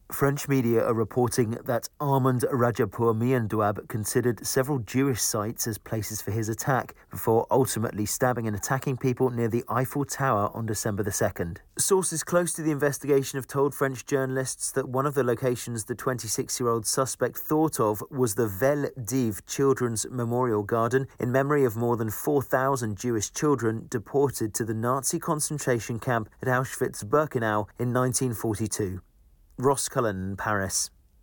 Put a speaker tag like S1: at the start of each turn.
S1: French media are reporting that Armand Rajapour-Miandouab considered several Jewish sites as places for his attack before ultimately stabbing and attacking people near the Eiffel Tower on December the 2nd. Sources close to the investigation have told French journalists that one of the locations the 26-year-old suspect thought of was the Vel d'Ive Children's Memorial Garden in memory of more than 4,000 Jewish children deported to the Nazi concentration camp at Auschwitz-Birkenau in 1942. Ross Cullen in Paris.